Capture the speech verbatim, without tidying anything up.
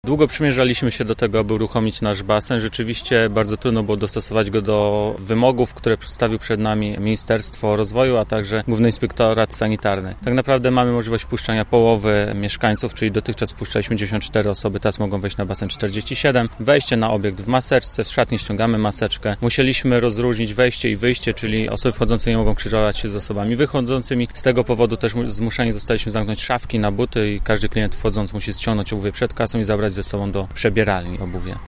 Długo przymierzaliśmy się do tego, aby uruchomić nasz basen. Rzeczywiście bardzo trudno było dostosować go do wymogów, które przedstawił przed nami Ministerstwo Rozwoju, a także Główny Inspektorat Sanitarny. Tak naprawdę mamy możliwość wpuszczania połowy mieszkańców, czyli dotychczas wpuszczaliśmy dziewięćdziesiąt cztery osoby, teraz mogą wejść na basen czterdzieści siedem. Wejście na obiekt w maseczce, w szatni ściągamy maseczkę. Musieliśmy rozróżnić wejście i wyjście, czyli osoby wchodzące nie mogą krzyżować się z osobami wychodzącymi. Z tego powodu też zmuszeni zostaliśmy zamknąć szafki na buty i każdy klient wchodząc musi ściągnąć obuwie przed kasą i zabrać ze sobą do przebieralni obuwie.